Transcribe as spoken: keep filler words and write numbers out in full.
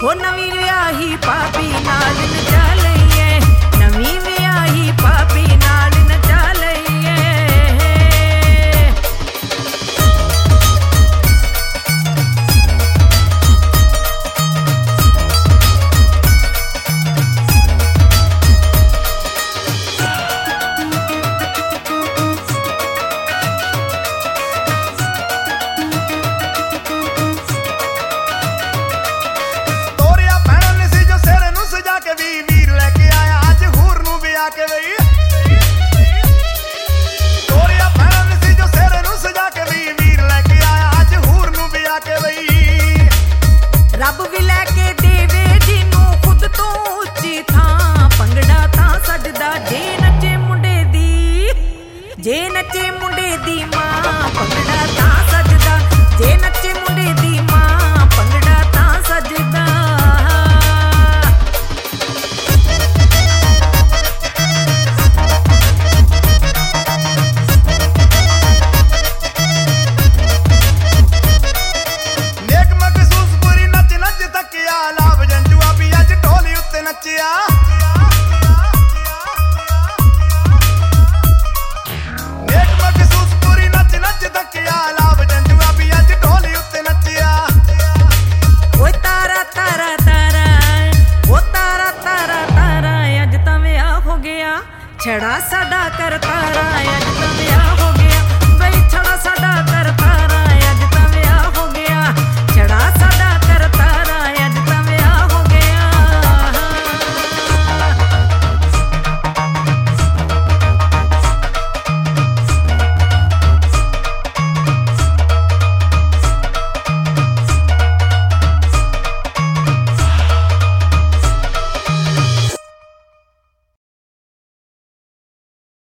हो नवी विआही पापी नाल नचा लईए, नवी विआही पापी नाल नचा लईए। रब भी लैके देवे जिन्नू खुद तो उच्ची थां, भंगड़ा तां सजदा जे नचे मुंडे दी, जे नचे मुंडे दी मां भंगड़ा तां सजदा, जे नचे मुंडे दी मां भंगड़ा तां सजदा। छड़ा सा